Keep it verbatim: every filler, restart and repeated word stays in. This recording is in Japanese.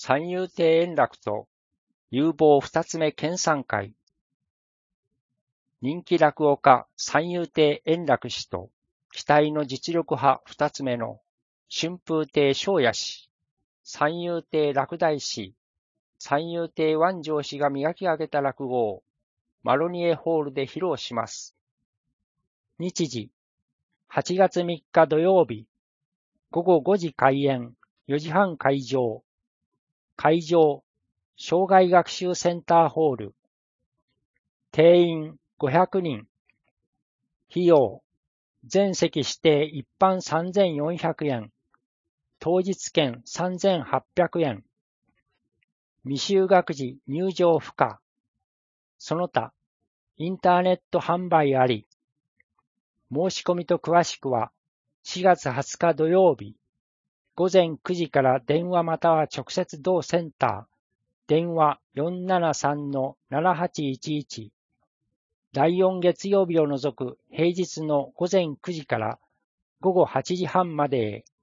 三遊亭円楽と有望二つ目研鑽会。人気落語家三遊亭円楽氏と期待の実力派二つ目の春風亭昇也氏、三遊亭楽大氏、三遊亭万丈氏が磨き上げた落語をマロニエホールで披露します。日時、はちがつみっか土曜日、ごごごじ開演、よじはん会場。会場、障害学習センターホール。定員ごひゃくにん。費用、全席指定一般さんぜんよんひゃくえん。当日券さんぜんはっぴゃくえん。未就学時入場不可。その他、インターネット販売あり。申し込みと詳しくは、しがつはつか土曜日、ごぜんくじから電話または直接同センター、電話 よんななさんのななはちいちいち、だいよん月曜日を除く平日のごぜんくじからごごはちじはんまでへ。